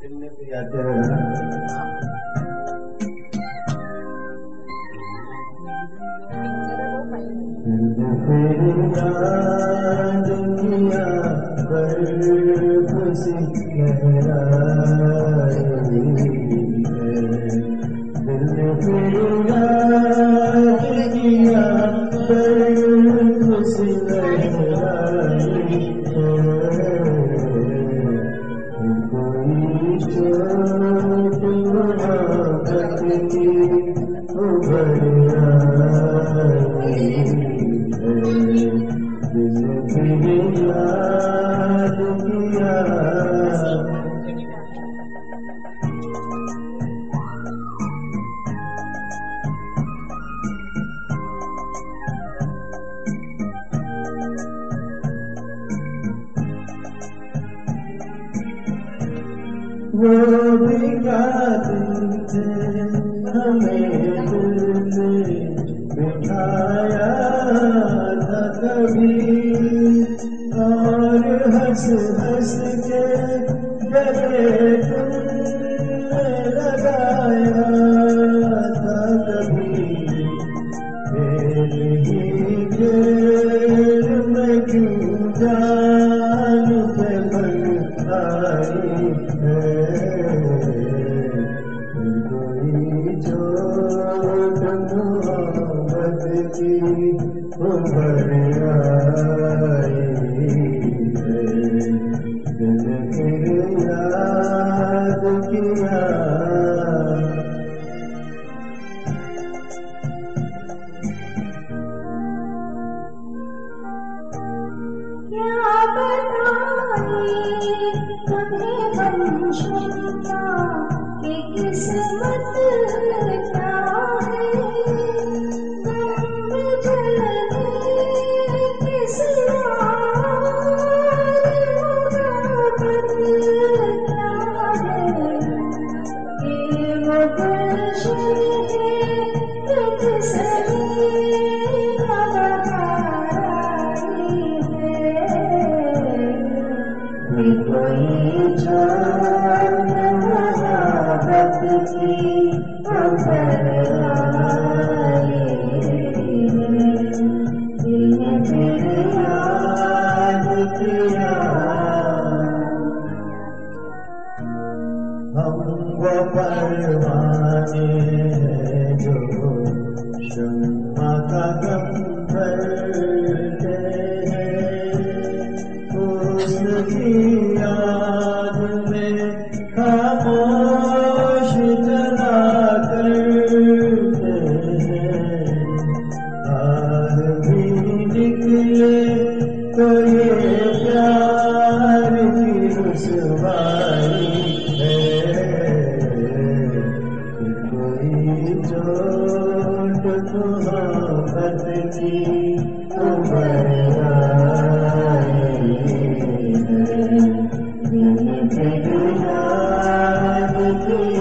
दिल में भी आते रहना। याद किया पर खुशी लहराई है, दिल फिर याद किया पर खुशी लहराई है, कोई चोट मोहब्बत की उभर आई है, दिल फिर याद किया। वो भी क्या दिन थे हमें दिल में बिठाया था कभी, और हंस हंस के गले तुमने लगाया था कभी, खेल ही खेल में क्यों जान पे बन आई है, कोई चोट मोहब्बत की उभर आई है, दिल फिर याद किया। क्या बताएं तुम्हें वंशुता कि किस्मत क्या है, गम जलने किस मोहब्बत क्या है, ये वो गुलशन है तुझ सही कोई चोट मोहब्बत की उभर आई है, दिल फिर याद किया। हम वो परवाने हैं जो शम्मा का गम भरते हैं, उसकी याद में खामोश जला करते हैं, हार भी निकले तो ये प्यार की रुसवाई है, कोई चोट मोहब्बत की उभर आई है, दिल फिर याद किया।